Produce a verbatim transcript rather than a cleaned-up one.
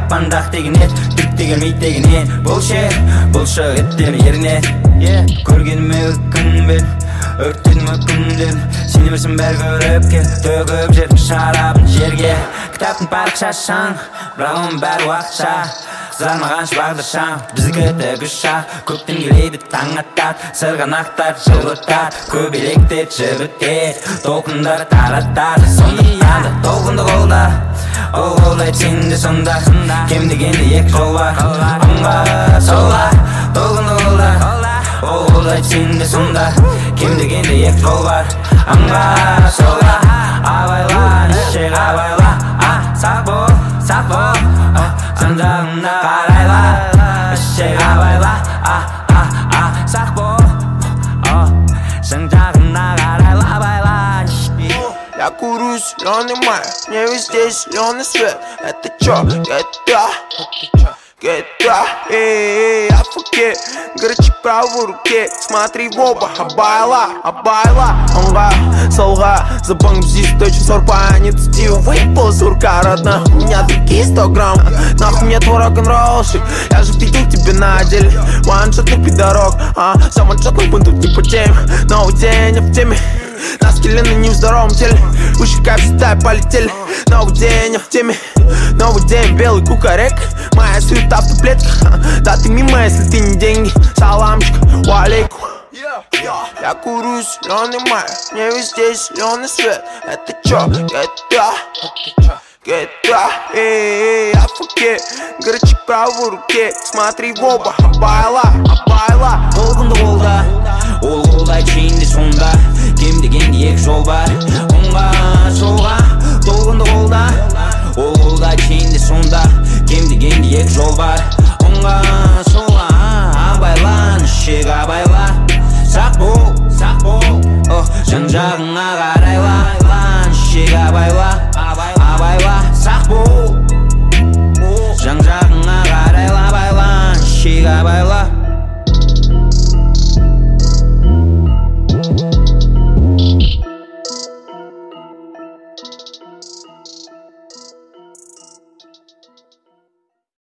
таппандақ деген ет түкте келмейді деген не Бұлшет, бұлшық еттер еріне Көргеніме өкін бер Өрттедім өкінден Сен емірсің бәр көріп кел Төгіп жер шарабын жерге Кітаптың парықшашаң Бірақ оның бәрі уақытша Қызармаған шыбағдыршаң Біздікі тігіш шақ Көктен келейді таң аттар Сырғанақтар жылытар Көбелектер жібітер Толқындар таратар Сондықтан да толқынды қолда Ол қолдайды сенде сонда Кем дегенде екі жол бар Оңға солға Толқынды қолда Ол қолдайды сенде сонда Кем дегенде екі жол бар Оңға солға Абайла нішек абайла Сақ бол, сақ бол Жан-жағына қарайла Ішек абайла Сақ бол Жан-жағына қарайла Абайла Я курю зеленый май, мне везде зеленый свет. Это чё? GTA, GTA, эй, афуке, горячий правой руке. Смотри в оба, абайла, абайла. Онга, солга, забанг здесь точно сорпа, не цитил. Выпал сурка, родна, у меня другие сто грамм. Нахуй мне твой рок-н-роллщик, я же видел тебя на деле. Ваншотный пидорок, а, самоншотный бунту не по теме. Новый день, я в теме. На скеле, на не в здоровом теле. Уши как всегда полетели. Новый день, я в теме. Новый день, белый кукарек. Моя суета в таблетках. Да ты мимо, если ты не деньги. Саламчик, валейкум. Я курю зеленый май, мне везде зеленый свет. Это чё? GTA, GTA, эй, афуке, горячий правой руке. Смотри в оба, абайла, абайла. Толқынды қолда Ол қолдайды сенде сонда Кем дегенде екі жол бар Оңға солға Толқынды қолда